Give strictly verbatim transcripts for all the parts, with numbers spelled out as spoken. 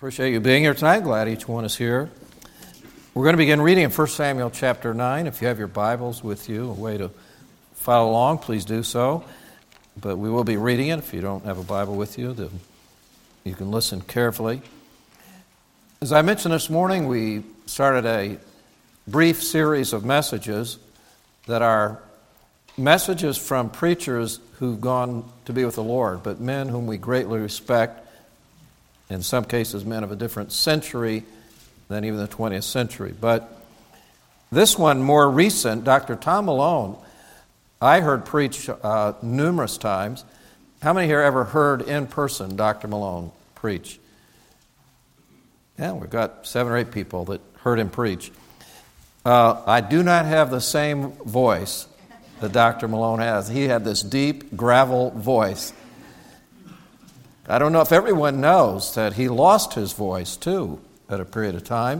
Appreciate you being here tonight. Glad each one is here. We're going to begin reading in First Samuel chapter nine. If you have your Bibles with you, a way to follow along, please do so. But we will be reading it. If you don't have a Bible with you, then you can listen carefully. As I mentioned this morning, we started a brief series of messages that are messages from preachers who've gone to be with the Lord, but men whom we greatly respect, in some cases men of a different century than even the twentieth century. But this one, more recent, Doctor Tom Malone, I heard preach uh, numerous times. How many here ever heard in person Doctor Malone preach? Yeah, we've got seven or eight people that heard him preach. Uh, I do not have the same voice that Doctor Malone has. He had this deep gravel voice. I don't know if everyone knows that he lost his voice, too, at a period of time.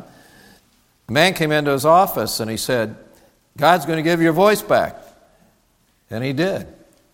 A man came into his office and he said, "God's going to give you your voice back." And he did.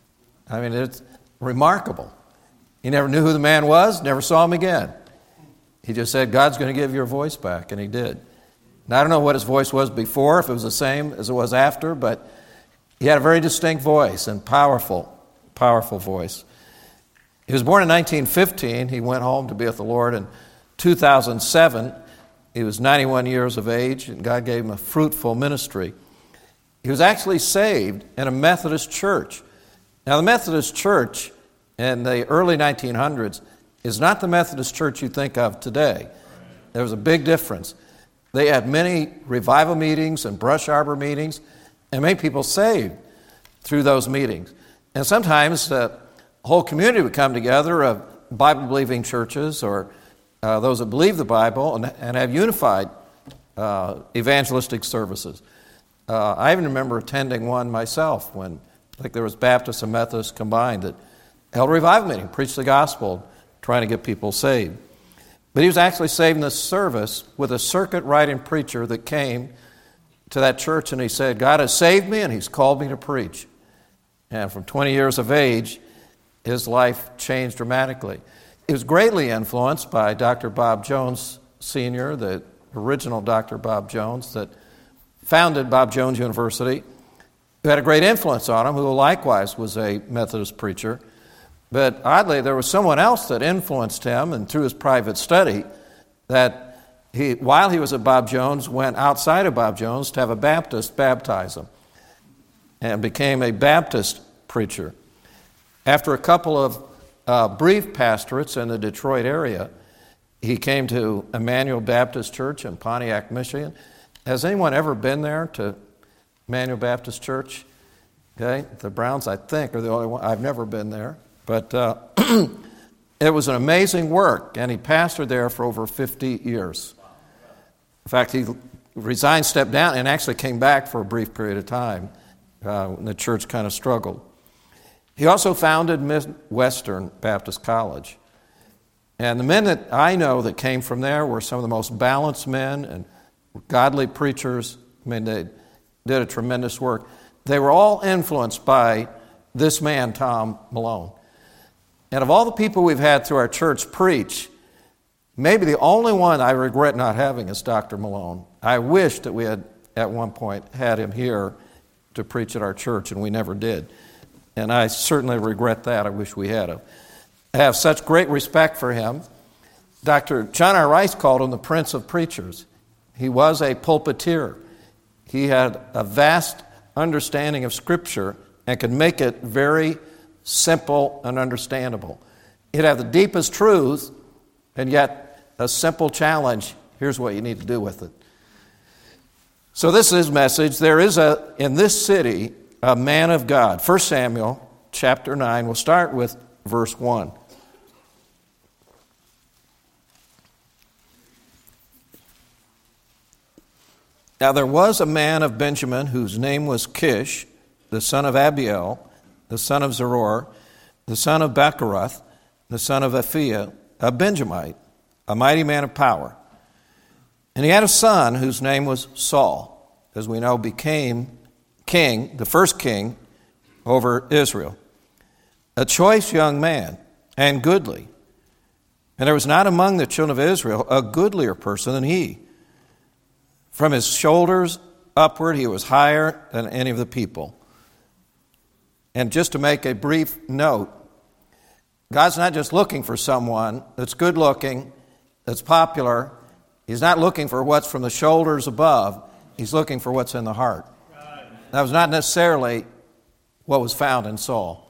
I mean, it's remarkable. He never knew who the man was, never saw him again. He just said, "God's going to give you your voice back," and he did. Now, I don't know what his voice was before, if it was the same as it was after, but he had a very distinct voice and powerful, powerful voice. He was born in nineteen fifteen. He went home to be with the Lord in two thousand seven. He was ninety-one years of age, and God gave him a fruitful ministry. He was actually saved in a Methodist church. Now, the Methodist church in the early nineteen hundreds is not the Methodist church you think of today. There was a big difference. They had many revival meetings and brush arbor meetings, and many people saved through those meetings. And sometimes the whole community would come together of Bible-believing churches or uh, those that believe the Bible and, and have unified uh, evangelistic services. Uh, I even remember attending one myself when, like, there was Baptists and Methodists combined that held a revival meeting, preached the gospel, trying to get people saved. But he was actually saved in this service with a circuit-riding preacher that came to that church, and he said, "God has saved me, and he's called me to preach." And from twenty years of age, his life changed dramatically. He was greatly influenced by Doctor Bob Jones Senior, the original Doctor Bob Jones that founded Bob Jones University, who had a great influence on him, who likewise was a Methodist preacher. But oddly, there was someone else that influenced him, and through his private study, that he, while he was at Bob Jones, went outside of Bob Jones to have a Baptist baptize him and became a Baptist preacher. After a couple of uh, brief pastorates in the Detroit area, he came to Emmanuel Baptist Church in Pontiac, Michigan. Has anyone ever been there to Emmanuel Baptist Church? Okay, the Browns, I think, are the only one. I've never been there. But uh, it was an amazing work, and he pastored there for over fifty years. In fact, he resigned, stepped down, and actually came back for a brief period of time uh, when the church kind of struggled. He also founded Midwestern Baptist College. And the men that I know that came from there were some of the most balanced men and godly preachers. I mean, they did a tremendous work. They were all influenced by this man, Tom Malone. And of all the people we've had through our church preach, maybe the only one I regret not having is Doctor Malone. I wish that we had, at one point, had him here to preach at our church, and we never did. And I certainly regret that. I wish we had him. I have such great respect for him. Doctor John R. Rice called him the Prince of Preachers. He was a pulpiteer. He had a vast understanding of Scripture and could make it very simple and understandable. He'd have the deepest truth, and yet a simple challenge. Here's what you need to do with it. So this is his message. There is a in this city a man of God. First Samuel chapter nine. We'll start with verse one. Now there was a man of Benjamin whose name was Kish, the son of Abiel, the son of Zeror, the son of Bechorath, the son of Aphiah, a Benjamite, a mighty man of power. And he had a son whose name was Saul, as we know, became king, the first king over Israel. A choice young man and goodly, And there was not among the children of Israel a goodlier person than he. From his shoulders upward, he was higher than any of the people. And just to make a brief note, God's not just looking for someone that's good looking, that's popular. He's not looking for what's from the shoulders above. He's looking for what's in the heart. That was not necessarily what was found in Saul.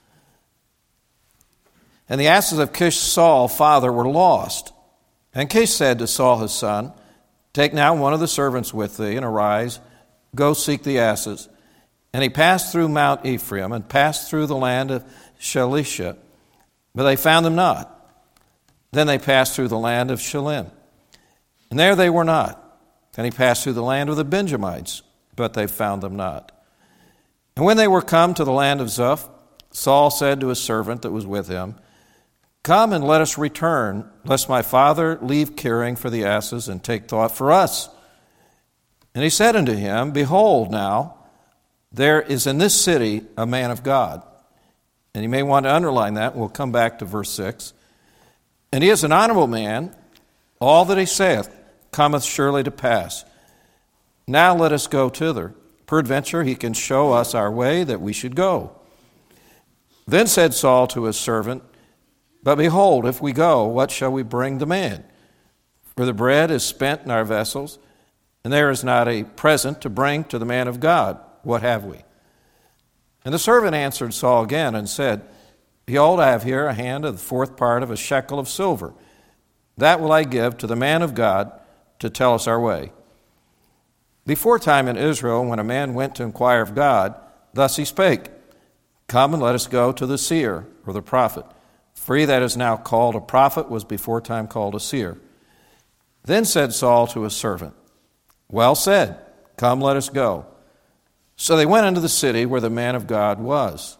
And the asses of Kish Saul, father, were lost. And Kish said to Saul his son, take now one of the servants with thee, and arise, go seek the asses. And he passed through Mount Ephraim, and passed through the land of Shalisha, but they found them not. Then they passed through the land of Shalim, and there they were not. And he passed through the land of the Benjamites, but they found them not. And when they were come to the land of Zuph, Saul said to his servant that was with him, come and let us return, lest my father leave caring for the asses and take thought for us. And he said unto him, behold now, there is in this city a man of God. And you may want to underline that. We'll come back to verse six. And he is an honorable man. All that he saith cometh surely to pass. Now let us go thither. Peradventure he can show us our way that we should go. Then said Saul to his servant, but behold, if we go, what shall we bring the man? For the bread is spent in our vessels, and there is not a present to bring to the man of God. What have we? And the servant answered Saul again and said, behold, I have here a hand of the fourth part of a shekel of silver. That will I give to the man of God to tell us our way. Before time in Israel, when a man went to inquire of God, thus he spake, come and let us go to the seer, or the prophet. For he that is now called a prophet was before time called a seer. Then said Saul to his servant, well said, come, let us go. So they went into the city where the man of God was.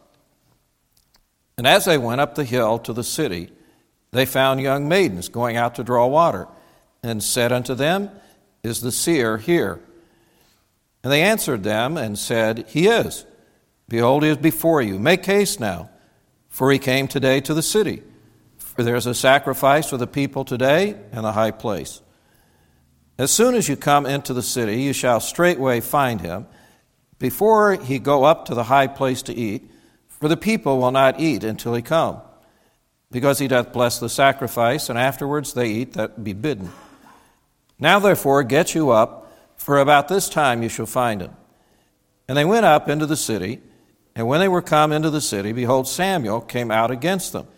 And as they went up the hill to the city, they found young maidens going out to draw water, and said unto them, is the seer here? And they answered them and said, he is. Behold, he is before you. Make haste now, for he came today to the city. For there is a sacrifice for the people today in the high place. As soon as you come into the city, you shall straightway find him, before he go up to the high place to eat, for the people will not eat until he come, because he doth bless the sacrifice, and afterwards they eat that be bidden. Now therefore get you up, for about this time you shall find him. And they went up into the city, and when they were come into the city, behold, Samuel came out against them,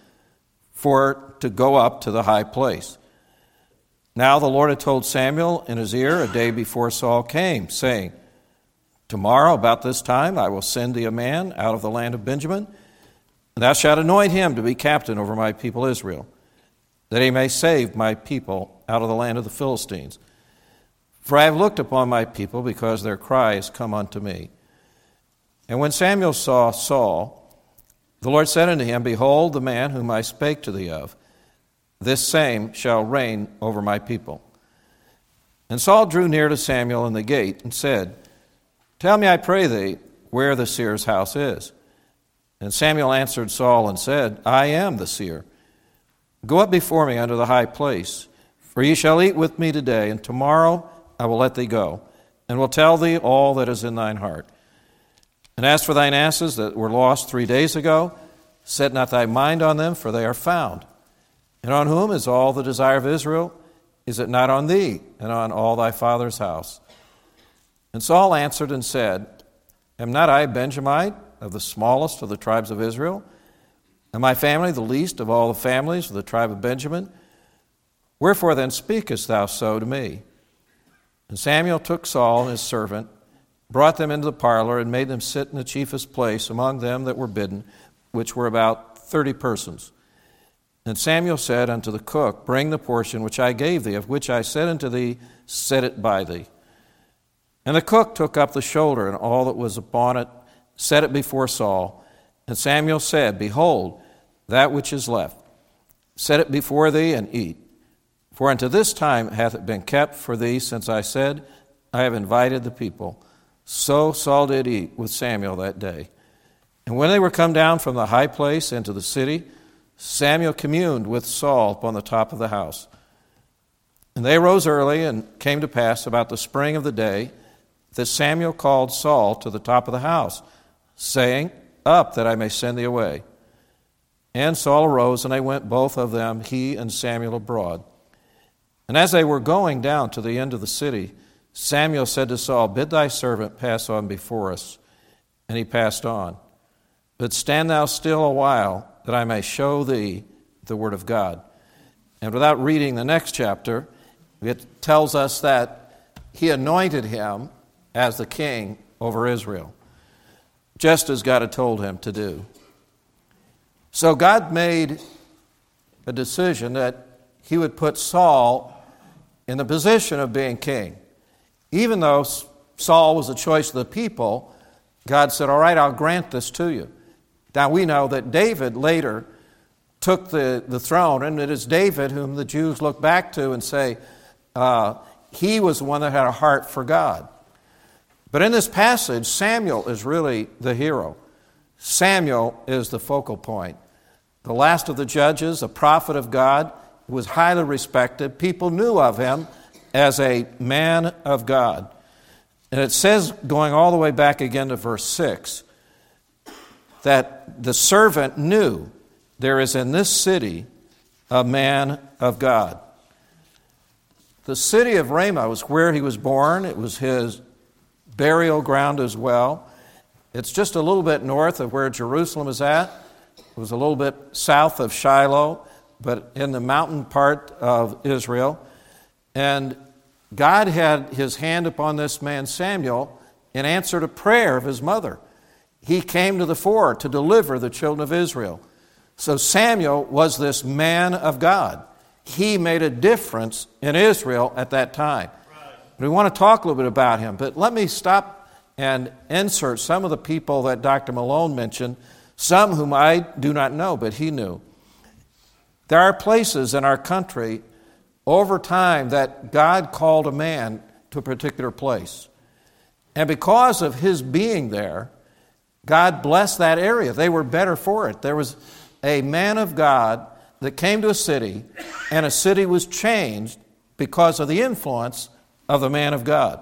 for to go up to the high place. Now the Lord had told Samuel in his ear a day before Saul came, saying, tomorrow about this time I will send thee a man out of the land of Benjamin, and thou shalt anoint him to be captain over my people Israel, that he may save my people out of the land of the Philistines. For I have looked upon my people, because their cry is come unto me. And when Samuel saw Saul, the Lord said unto him, behold, the man whom I spake to thee of, this same shall reign over my people. And Saul drew near to Samuel in the gate, and said, tell me, I pray thee, where the seer's house is. And Samuel answered Saul and said, I am the seer. Go up before me unto the high place, for ye shall eat with me today, and tomorrow I will let thee go, and will tell thee all that is in thine heart. And as for thine asses that were lost three days ago, set not thy mind on them, for they are found. And on whom is all the desire of Israel? Is it not on thee, and on all thy father's house? And Saul answered and said, am not I a Benjamite, of the smallest of the tribes of Israel? And my family the least of all the families of the tribe of Benjamin? Wherefore then speakest thou so to me? And Samuel took Saul and his servant, brought them into the parlor, and made them sit in the chiefest place among them that were bidden, which were about thirty persons. And Samuel said unto the cook, bring the portion which I gave thee, of which I said unto thee, set it by thee. And the cook took up the shoulder and all that was upon it, set it before Saul. And Samuel said, behold, that which is left, set it before thee and eat. For unto this time hath it been kept for thee, since I said, I have invited the people. So Saul did eat with Samuel that day. And when they were come down from the high place into the city, Samuel communed with Saul upon the top of the house. And they rose early, and came to pass about the spring of the day that Samuel called Saul to the top of the house, saying, Up, that I may send thee away. And Saul arose, and they went both of them, he and Samuel, abroad. And as they were going down to the end of the city, Samuel said to Saul, Bid thy servant pass on before us. And he passed on. But stand thou still a while, that I may show thee the word of God. And without reading the next chapter, it tells us that he anointed him as the king over Israel, just as God had told him to do. So God made a decision that he would put Saul in the position of being king. Even though Saul was the choice of the people, God said, all right, I'll grant this to you. Now we know that David later took the, the throne, and it is David whom the Jews look back to and say, uh, he was the one that had a heart for God. But in this passage, Samuel is really the hero. Samuel is the focal point. The last of the judges, a prophet of God, was highly respected. People knew of him as a man of God. And it says, going all the way back again to verse six, that the servant knew there is in this city a man of God. The city of Ramah was where he was born. It was his burial ground as well. It's just a little bit north of where Jerusalem is at. It was a little bit south of Shiloh, but in the mountain part of Israel. And God had his hand upon this man Samuel in answer to prayer of his mother. He came to the fore to deliver the children of Israel. So Samuel was this man of God. He made a difference in Israel at that time. We want to talk a little bit about him, but let me stop and insert some of the people that Doctor Malone mentioned, some whom I do not know, but he knew. There are places in our country over time that God called a man to a particular place. And because of his being there, God blessed that area. They were better for it. There was a man of God that came to a city, and a city was changed because of the influence of the man of God.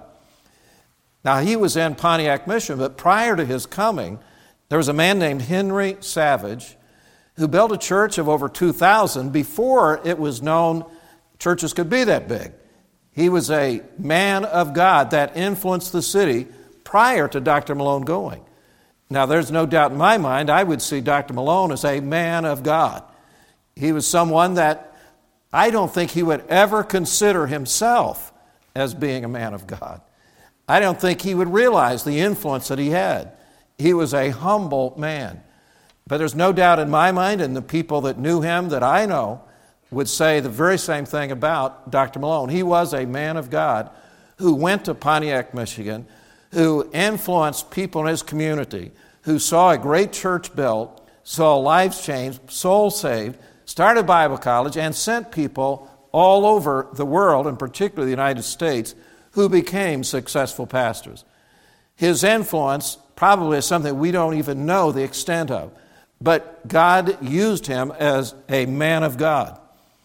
Now, he was in Pontiac, Michigan, but prior to his coming, there was a man named Henry Savage who built a church of over two thousand before it was known churches could be that big. He was a man of God that influenced the city prior to Doctor Malone going. Now, there's no doubt in my mind, I would see Doctor Malone as a man of God. He was someone that I don't think he would ever consider himself as being a man of God. I don't think he would realize the influence that he had. He was a humble man. But there's no doubt in my mind, and the people that knew him that I know would say the very same thing about Doctor Malone. He was a man of God who went to Pontiac, Michigan, who influenced people in his community, who saw a great church built, saw lives changed, souls saved, started Bible college, and sent people all over the world, and particularly the United States, who became successful pastors. His influence probably is something we don't even know the extent of, but God used him as a man of God.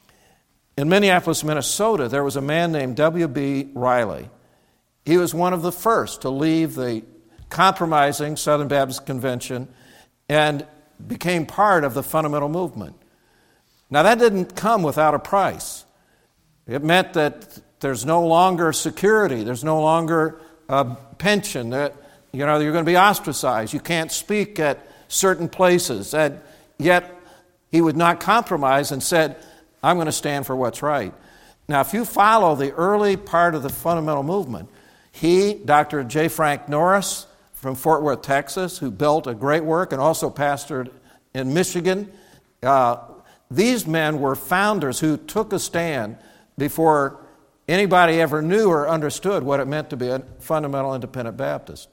In Minneapolis, Minnesota, there was a man named W B Riley. He was one of the first to leave the compromising Southern Baptist Convention and became part of the fundamental movement. Now, that didn't come without a price. It meant that there's no longer security, there's no longer a pension, that you know you're going to be ostracized, you can't speak at certain places. And yet, he would not compromise and said, I'm going to stand for what's right. Now, if you follow the early part of the fundamental movement, he, Doctor J. Frank Norris from Fort Worth, Texas, who built a great work and also pastored in Michigan, uh, these men were founders who took a stand before anybody ever knew or understood what it meant to be a fundamental independent Baptist.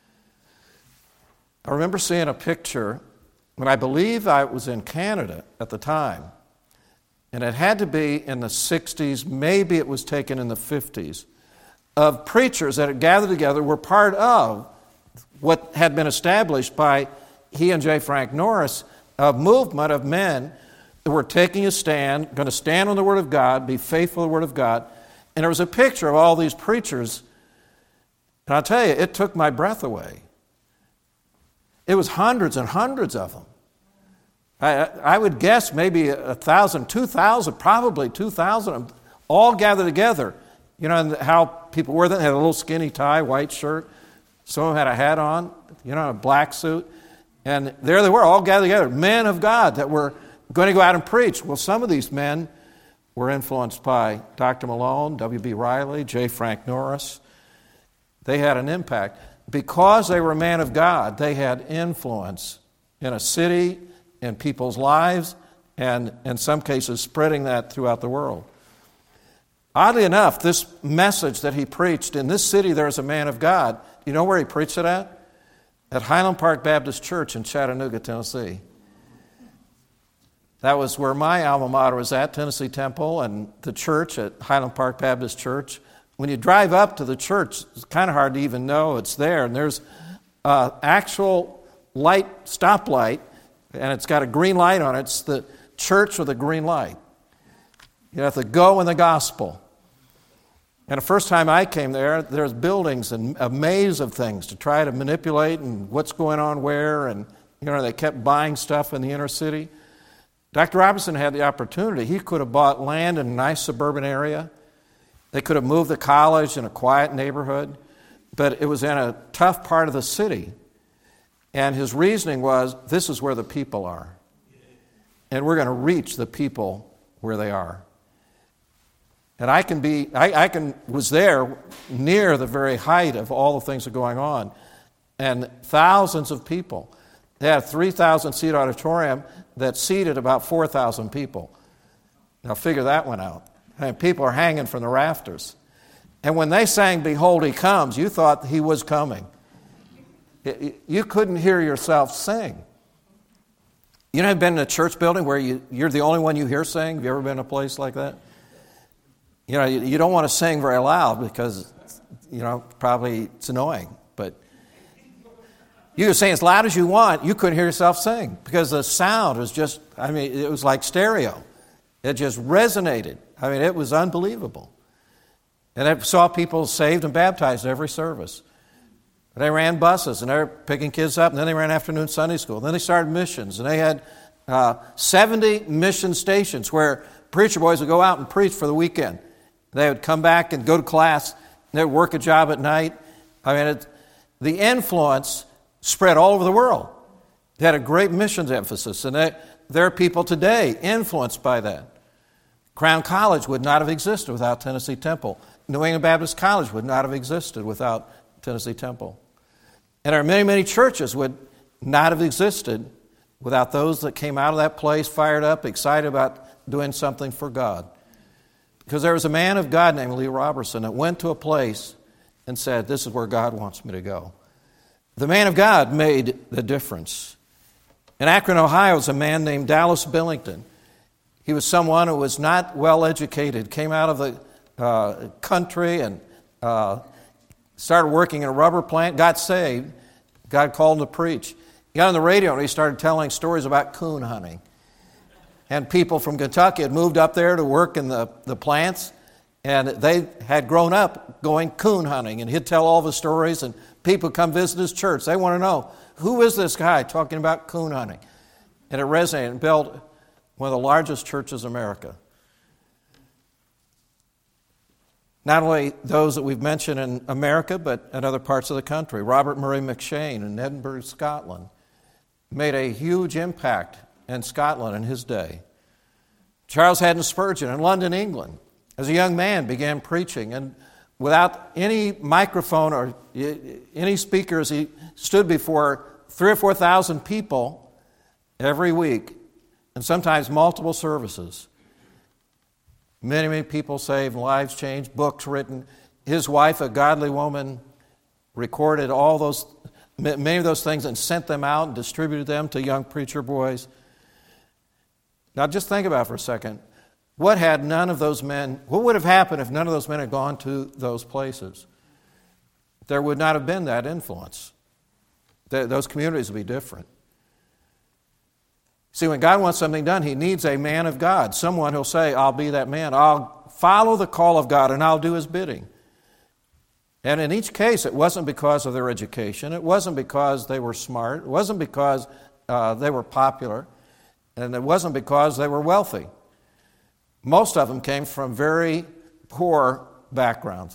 I remember seeing a picture when I believe I was in Canada at the time, and it had to be in the sixties, maybe it was taken in the fifties, of preachers that had gathered together, were part of what had been established by he and J. Frank Norris, a movement of men that were taking a stand, going to stand on the Word of God, be faithful to the Word of God. And there was a picture of all these preachers. And I'll tell you, it took my breath away. It was hundreds and hundreds of them. I, I would guess maybe a thousand, two thousand, probably two thousand, all gathered together. You know how people wore them? They had a little skinny tie, white shirt. Some of them had a hat on, you know, a black suit. And there they were, all gathered together, men of God that were going to go out and preach. Well, some of these men were influenced by Doctor Malone, W B Riley, J. Frank Norris. They had an impact. Because they were men of God, they had influence in a city, in people's lives, and in some cases spreading that throughout the world. Oddly enough, this message that he preached, in this city there's a man of God. You know where he preached it at? At Highland Park Baptist Church in Chattanooga, Tennessee. That was where my alma mater was at, Tennessee Temple, and the church at Highland Park Baptist Church. When you drive up to the church, it's kind of hard to even know it's there. And there's an actual light, stoplight, and it's got a green light on it. It's the church with a green light. You have to go in the gospel. And the first time I came there, there's buildings and a maze of things to try to manipulate and what's going on where. And, you know, they kept buying stuff in the inner city. Doctor Robinson had the opportunity. He could have bought land in a nice suburban area. They could have moved the college in a quiet neighborhood, but it was in a tough part of the city. And his reasoning was, this is where the people are. And we're going to reach the people where they are. And I can be, I, I can was there near the very height of all the things that are going on. And thousands of people. They had a three thousand seat auditorium that seated about four thousand people. Now figure that one out. And people are hanging from the rafters. And when they sang, "Behold, He Comes," you thought He was coming. You couldn't hear yourself sing. You know, have been in a church building where you, you're the only one you hear sing? Have you ever been in a place like that? You know, you, you don't want to sing very loud because, you know, probably it's annoying. But you could sing as loud as you want. You couldn't hear yourself sing because the sound was just, I mean, it was like stereo. It just resonated. I mean, it was unbelievable. And I saw people saved and baptized in every service. They ran buses, and they were picking kids up, and then they ran afternoon Sunday school. And then they started missions, and they had uh, seventy mission stations where preacher boys would go out and preach for the weekend. They would come back and go to class, and they would work a job at night. I mean, it, the influence spread all over the world. They had a great missions emphasis, and they, there are people today influenced by that. Crown College would not have existed without Tennessee Temple. New England Baptist College would not have existed without Tennessee Temple. And there are many, many churches would not have existed without those that came out of that place fired up, excited about doing something for God. Because there was a man of God named Lee Robertson that went to a place and said, this is where God wants me to go. The man of God made the difference. In Akron, Ohio, was a man named Dallas Billington. He was someone who was not well educated, came out of the uh, country and uh, started working in a rubber plant, got saved. God called him to preach. He got on the radio and he started telling stories about coon hunting. And people from Kentucky had moved up there to work in the, the plants, and they had grown up going coon hunting. And he'd tell all the stories, and people come visit his church. They want to know, who is this guy talking about coon hunting? And it resonated and built one of the largest churches in America. Not only those that we've mentioned in America, but in other parts of the country. Robert Murray McCheyne in Edinburgh, Scotland, made a huge impact in Scotland in his day. Charles Haddon Spurgeon in London, England, as a young man began preaching, and without any microphone or any speakers, he stood before three or four thousand people every week, and sometimes multiple services. Many, many people saved, lives changed, books written. His wife, a godly woman, recorded all those, many of those things and sent them out and distributed them to young preacher boys. Now just think about it for a second. What had none of those men, what would have happened if none of those men had gone to those places? There would not have been that influence. Those communities would be different. See, when God wants something done, he needs a man of God, someone who'll say, I'll be that man. I'll follow the call of God and I'll do his bidding. And in each case, it wasn't because of their education. It wasn't because they were smart. It wasn't because uh, they were popular. And it wasn't because they were wealthy. Most of them came from very poor backgrounds.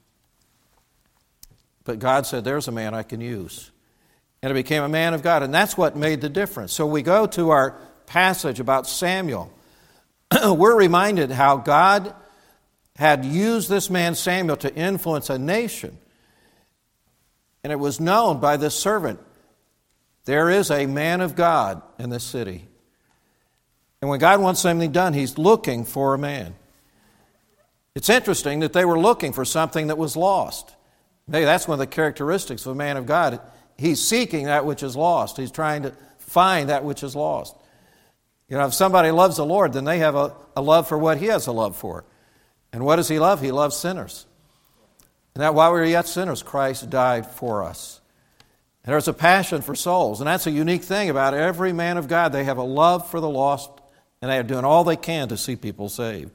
But God said, there's a man I can use. And it became a man of God. And that's what made the difference. So we go to our passage about Samuel. We're reminded how God had used this man Samuel to influence a nation. And it was known by this servant, there is a man of God in this city. And when God wants something done, he's looking for a man. It's interesting that they were looking for something that was lost. Maybe that's one of the characteristics of a man of God. He's seeking that which is lost. He's trying to find that which is lost. You know, if somebody loves the Lord, then they have a, a love for what he has a love for. And what does he love? He loves sinners. And that while we were yet sinners, Christ died for us. And there's a passion for souls. And that's a unique thing about every man of God. They have a love for the lost, and they are doing all they can to see people saved.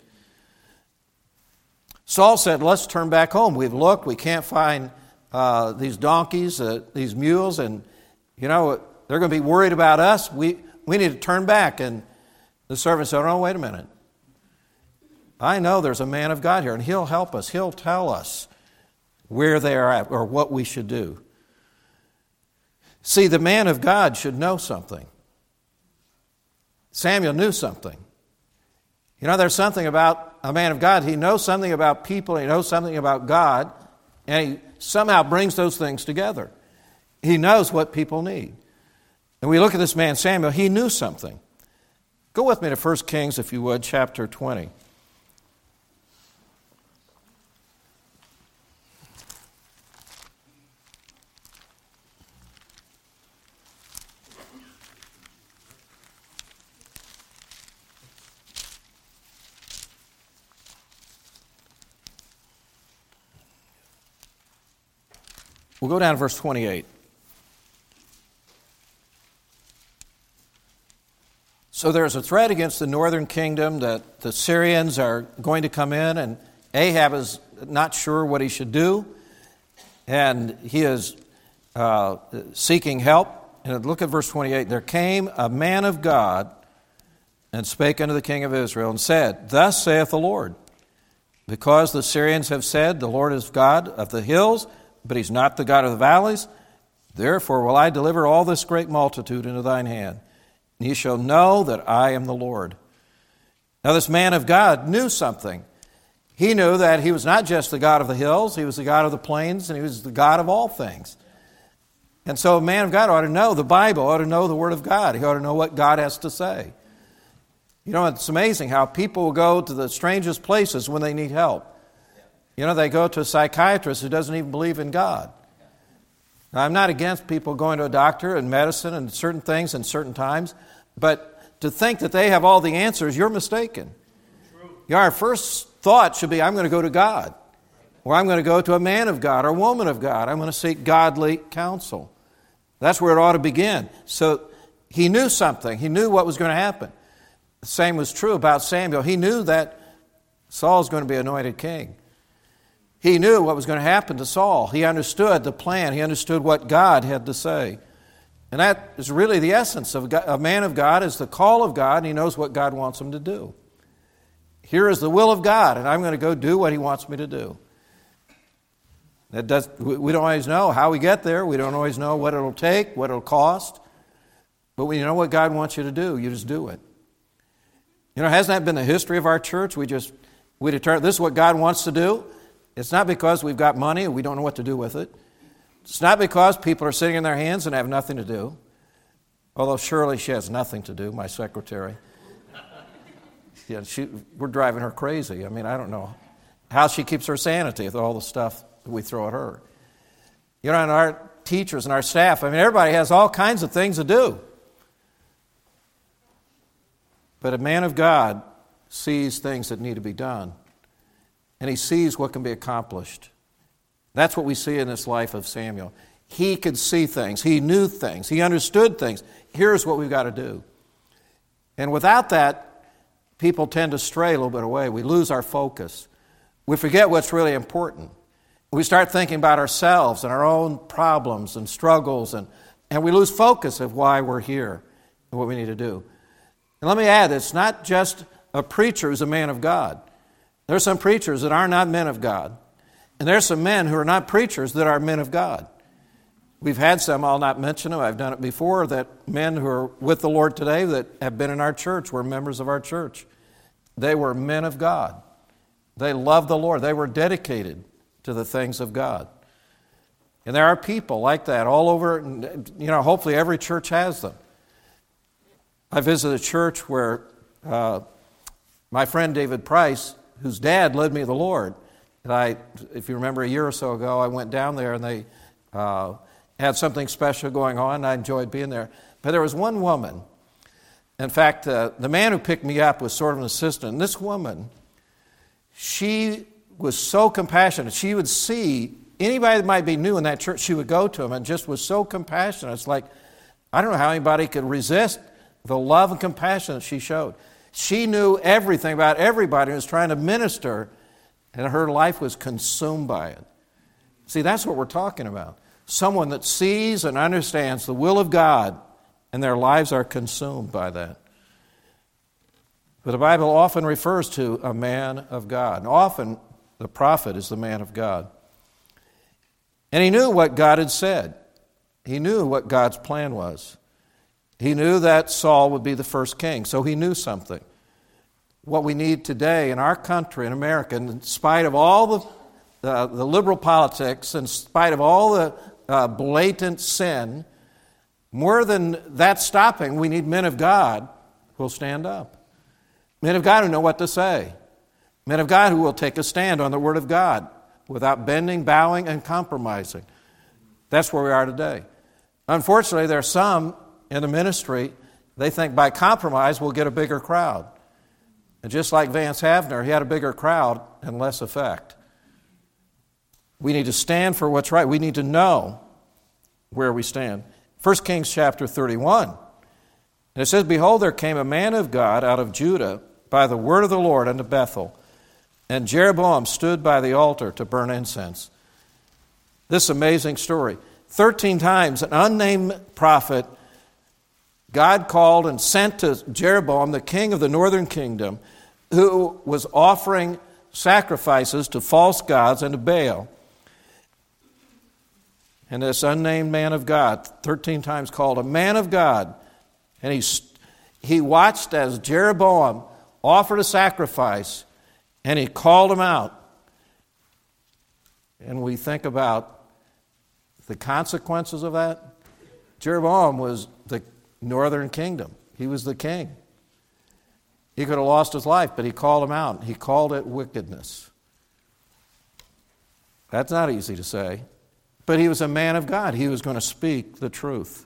Saul said, let's turn back home. We've looked. We can't find uh, these donkeys, uh, these mules, and, you know, they're going to be worried about us. We, we need to turn back. And the servant said, oh, wait a minute. I know there's a man of God here, and he'll help us. He'll tell us where they are at or what we should do. See, the man of God should know something. Samuel knew something. You know, there's something about a man of God. He knows something about people. He knows something about God, and he somehow brings those things together. He knows what people need. And we look at this man, Samuel. He knew something. Go with me to First Kings, if you would, chapter twenty. We'll go down to verse twenty-eight. So there's a threat against the northern kingdom that the Syrians are going to come in, and Ahab is not sure what he should do, and he is uh, seeking help. And look at verse twenty-eight. There came a man of God and spake unto the king of Israel and said, Thus saith the Lord, because the Syrians have said, The Lord is God of the hills, but he's not the God of the valleys. Therefore will I deliver all this great multitude into thine hand, and ye shall know that I am the Lord. Now this man of God knew something. He knew that he was not just the God of the hills, he was the God of the plains, and he was the God of all things. And so a man of God ought to know the Bible, ought to know the Word of God. He ought to know what God has to say. You know, it's amazing how people will go to the strangest places when they need help. You know, they go to a psychiatrist who doesn't even believe in God. Now, I'm not against people going to a doctor and medicine and certain things in certain times, but to think that they have all the answers, you're mistaken. You know, our first thought should be, I'm going to go to God, or I'm going to go to a man of God or a woman of God. I'm going to seek godly counsel. That's where it ought to begin. So he knew something. He knew what was going to happen. The same was true about Samuel. He knew that Saul was going to be anointed king. He knew what was going to happen to Saul. He understood the plan. He understood what God had to say. And that is really the essence of a man of God, is the call of God, and he knows what God wants him to do. Here is the will of God, and I'm going to go do what he wants me to do. That does, we don't always know how we get there. We don't always know what it'll take, what it'll cost. But when you know what God wants you to do, you just do it. You know, hasn't that been the history of our church? We just, we determine this is what God wants to do. It's not because we've got money and we don't know what to do with it. It's not because people are sitting in their hands and have nothing to do. Although Shirley, she has nothing to do, my secretary. Yeah, she, we're driving her crazy. I mean, I don't know how she keeps her sanity with all the stuff that we throw at her. You know, and our teachers and our staff, I mean, everybody has all kinds of things to do. But a man of God sees things that need to be done. And he sees what can be accomplished. That's what we see in this life of Samuel. He could see things. He knew things. He understood things. Here's what we've got to do. And without that, people tend to stray a little bit away. We lose our focus. We forget what's really important. We start thinking about ourselves and our own problems and struggles, and, and we lose focus of why we're here and what we need to do. And let me add, it's not just a preacher who's a man of God. There are some preachers that are not men of God. And there are some men who are not preachers that are men of God. We've had some, I'll not mention them, I've done it before, that men who are with the Lord today that have been in our church, were members of our church. They were men of God. They loved the Lord. They were dedicated to the things of God. And there are people like that all over, you know, hopefully every church has them. I visited a church where uh, my friend David Price, whose dad led me to the Lord, and I, if you remember a year or so ago, I went down there and they uh, had something special going on, and I enjoyed being there. But there was one woman. In fact, uh, the man who picked me up was sort of an assistant. And this woman, she was so compassionate. She would see anybody that might be new in that church, she would go to them and just was so compassionate. It's like, I don't know how anybody could resist the love and compassion that she showed. She knew everything about everybody and was trying to minister, and her life was consumed by it. See, that's what we're talking about. Someone that sees and understands the will of God, and their lives are consumed by that. But the Bible often refers to a man of God. And often the prophet is the man of God. And he knew what God had said. He knew what God's plan was. He knew that Saul would be the first king, so he knew something. What we need today in our country, in America, in spite of all the, uh, the liberal politics, in spite of all the uh, blatant sin, more than that stopping, we need men of God who will stand up. Men of God who know what to say. Men of God who will take a stand on the Word of God without bending, bowing, and compromising. That's where we are today. Unfortunately, there are some in the ministry, they think by compromise we'll get a bigger crowd. And just like Vance Havner, he had a bigger crowd and less effect. We need to stand for what's right. We need to know where we stand. First Kings chapter thirty-one. And it says, Behold, there came a man of God out of Judah by the word of the Lord unto Bethel, and Jeroboam stood by the altar to burn incense. This amazing story. Thirteen times an unnamed prophet God called and sent to Jeroboam, the king of the northern kingdom, who was offering sacrifices to false gods and to Baal. And this unnamed man of God, thirteen times called a man of God, and he, he watched as Jeroboam offered a sacrifice, and he called him out. And we think about the consequences of that. Jeroboam was the northern kingdom. He was the king. He could have lost his life, but he called him out. He called it wickedness. That's not easy to say. But he was a man of God. He was going to speak the truth.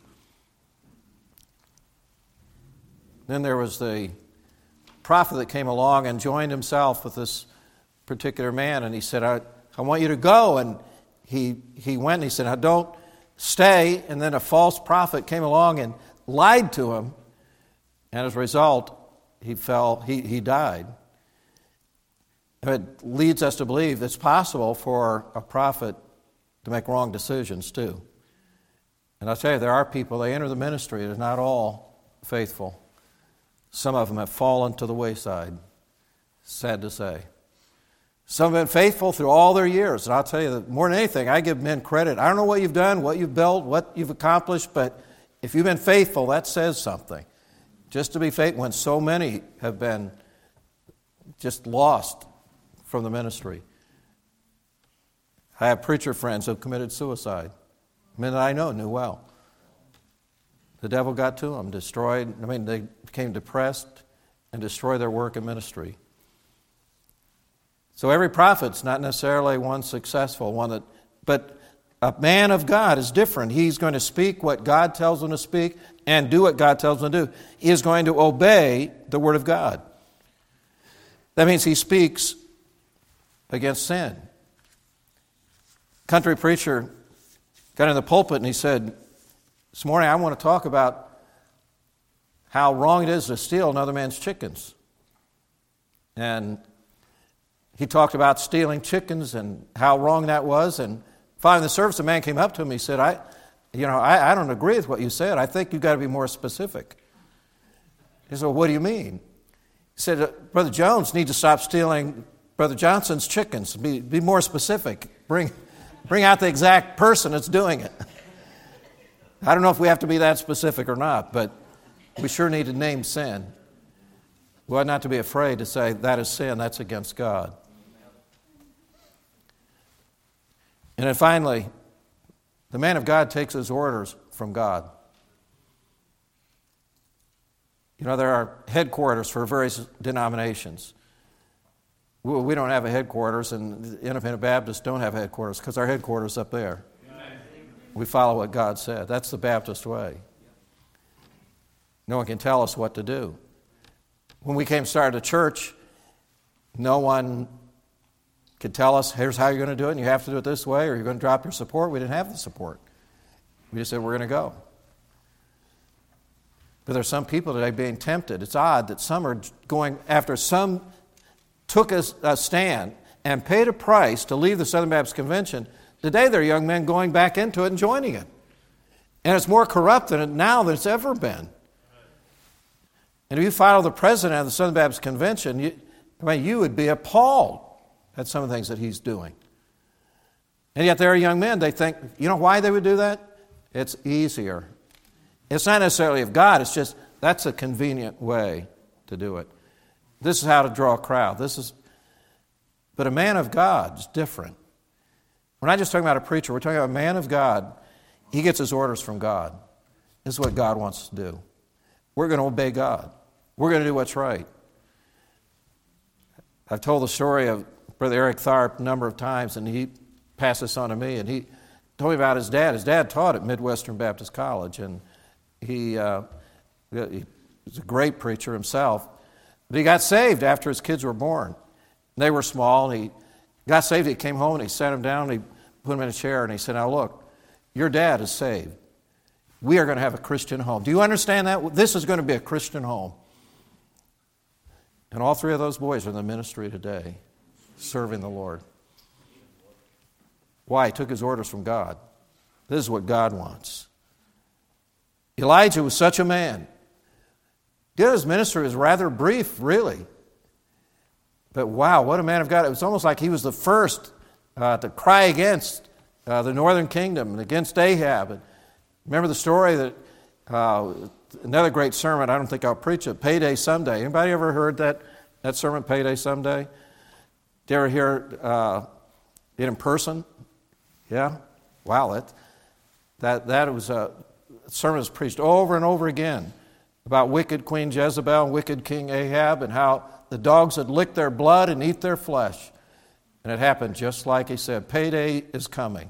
Then there was the prophet that came along and joined himself with this particular man, and he said, I, I want you to go. And he, he went and he said, I don't stay. And then a false prophet came along and lied to him, and as a result, he fell, he, he died. It leads us to believe it's possible for a prophet to make wrong decisions too. And I'll tell you, there are people, they enter the ministry, they're not all faithful. Some of them have fallen to the wayside. Sad to say. Some have been faithful through all their years. And I'll tell you that more than anything, I give men credit. I don't know what you've done, what you've built, what you've accomplished, but if you've been faithful, that says something. Just to be faithful when so many have been just lost from the ministry. I have preacher friends who have committed suicide. Men that I know knew well. The devil got to them, destroyed, I mean, they became depressed and destroyed their work and ministry. So every prophet's not necessarily one successful, one that, but a man of God is different. He's going to speak what God tells him to speak and do what God tells him to do. He is going to obey the Word of God. That means he speaks against sin. Country preacher got in the pulpit and he said, this morning I want to talk about how wrong it is to steal another man's chickens. And he talked about stealing chickens and how wrong that was. And finally in the service, a man came up to him. He said, I, you know, I, I don't agree with what you said. I think you've got to be more specific. He said, well, what do you mean? He said, Brother Jones needs to stop stealing Brother Johnson's chickens. Be, be more specific. Bring, bring out the exact person that's doing it. I don't know if we have to be that specific or not, but we sure need to name sin. We ought not to be afraid to say that is sin, that's against God. And then finally, the man of God takes his orders from God. You know, there are headquarters for various denominations. We don't have a headquarters, and Independent Baptists don't have headquarters because our headquarters is up there. We follow what God said. That's the Baptist way. No one can tell us what to do. When we came started a church, no one could tell us, here's how you're going to do it, and you have to do it this way, or you're going to drop your support. We didn't have the support. We just said, we're going to go. But there's some people today being tempted. It's odd that some are going after some took a, a stand and paid a price to leave the Southern Baptist Convention. Today there are young men going back into it and joining it. And it's more corrupt than it now than it's ever been. And if you follow the president of the Southern Baptist Convention, you, I mean, you would be appalled at some of the things that he's doing. And yet there are young men, they think, you know why they would do that? It's easier. It's not necessarily of God, it's just that's a convenient way to do it. This is how to draw a crowd. This is, but a man of God is different. We're not just talking about a preacher, we're talking about a man of God. He gets his orders from God. This is what God wants us to do. We're going to obey God. We're going to do what's right. I've told the story of Brother Eric Tharp a number of times, and he passed this on to me, and he told me about his dad. His dad taught at Midwestern Baptist College, and he, uh, he was a great preacher himself. But he got saved after his kids were born. They were small, and he got saved. He came home, and he sat them down, and he put them in a chair, and he said, now look, your dad is saved. We are going to have a Christian home. Do you understand that? This is going to be a Christian home. And all three of those boys are in the ministry today, serving the Lord. Why? He took his orders from God. This is what God wants. Elijah was such a man. His ministry was rather brief, really. But wow, what a man of God. It was almost like he was the first uh, to cry against uh, the northern kingdom and against Ahab. And remember the story that, uh, another great sermon, I don't think I'll preach it, Payday Someday. Anybody ever heard that, that sermon, Payday Someday? Did you ever hear uh, it in person? Yeah? Wow, that, that, that was a sermon was preached over and over again about wicked Queen Jezebel and wicked King Ahab and how the dogs would lick their blood and eat their flesh. And it happened just like he said. Payday is coming.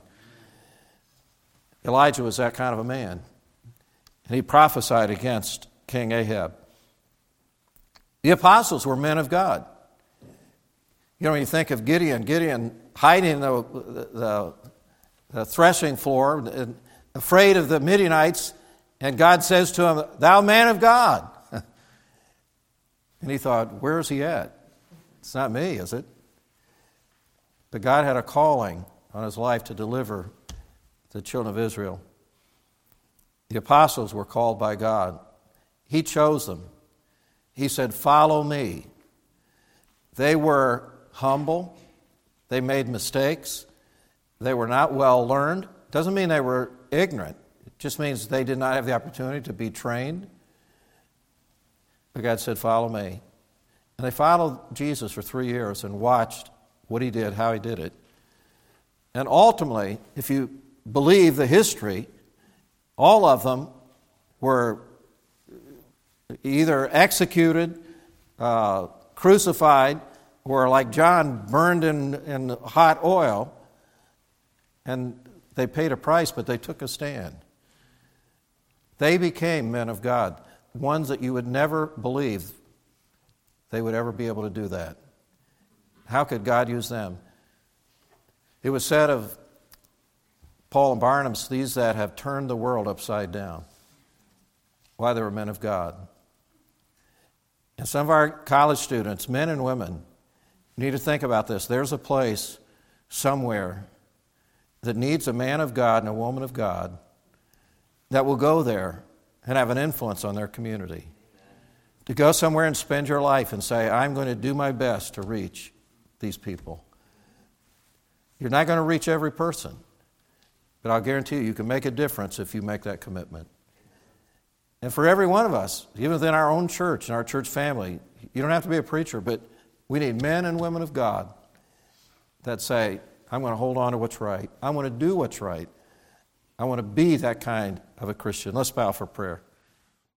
Elijah was that kind of a man. And he prophesied against King Ahab. The apostles were men of God. You know, when you think of Gideon, Gideon hiding in the, the, the threshing floor, and afraid of the Midianites, and God says to him, thou man of God. And he thought, where is he at? It's not me, is it? But God had a calling on his life to deliver the children of Israel. The apostles were called by God. He chose them. He said, follow me. They were humble. They made mistakes. They were not well learned. Doesn't mean they were ignorant. It just means they did not have the opportunity to be trained. But God said, follow me. And they followed Jesus for three years and watched what he did, how he did it. And ultimately, if you believe the history, all of them were either executed, uh, crucified, or like John, burned in, in hot oil. And they paid a price, but they took a stand. They became men of God, ones that you would never believe they would ever be able to do that. How could God use them? It was said of Paul and Barnabas, these that have turned the world upside down. Why? They were men of God. And some of our college students, men and women, need to think about this. There's a place somewhere that needs a man of God and a woman of God that will go there and have an influence on their community. To go somewhere and spend your life and say, I'm going to do my best to reach these people. You're not going to reach every person, but I'll guarantee you, you can make a difference if you make that commitment. And for every one of us, even within our own church and our church family, you don't have to be a preacher, but we need men and women of God that say, I'm going to hold on to what's right. I want to do what's right. I want to be that kind of a Christian. Let's bow for prayer.